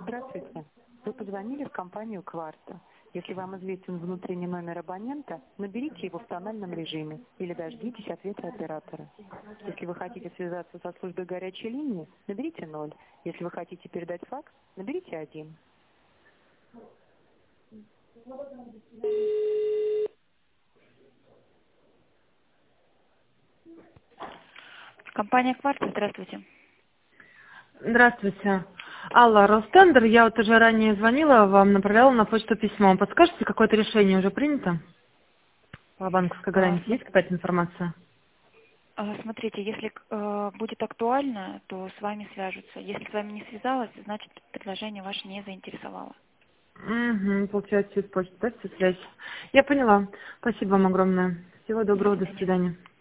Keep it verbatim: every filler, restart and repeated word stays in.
Здравствуйте. Вы позвонили в компанию «Кварта». Если вам известен внутренний номер абонента, наберите его в тональном режиме или дождитесь ответа оператора. Если вы хотите связаться со службой горячей линии, наберите ноль. Если вы хотите передать факс, наберите один. Компания «Кварта», здравствуйте. Здравствуйте. Алла, Ростендер, я вот уже ранее звонила, вам направляла на почту письмо. Подскажете, какое-то решение уже принято по банковской А, гарантии? Есть см- какая-то информация? а, Смотрите, если э, будет актуально, то с вами свяжутся. Если с вами не связалась, значит предложение ваше не заинтересовало. Угу, получается, через почту, да, связь. Я поняла. Спасибо вам огромное. Всего До доброго, до свидания. свидания.